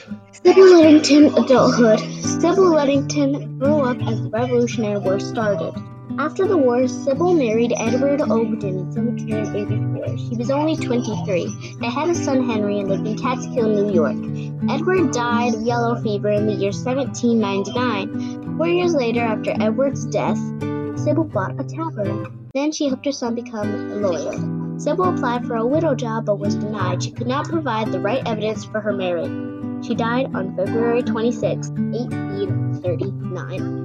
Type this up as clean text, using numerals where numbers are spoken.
Sybil Ludington adulthood. Sybil Ludington grew up as the Revolutionary War started. After the war, Sybil married Edward Ogden in 1784. She was only 23. They had a son, Henry, and lived in Catskill, New York. Edward died of yellow fever in the year 1799. 4 years later, after Edward's death, Sybil bought a tavern. Then she helped her son become a lawyer. Sybil applied for a widow job but was denied. She could not provide the right evidence for her marriage. She died on February 26, 1839.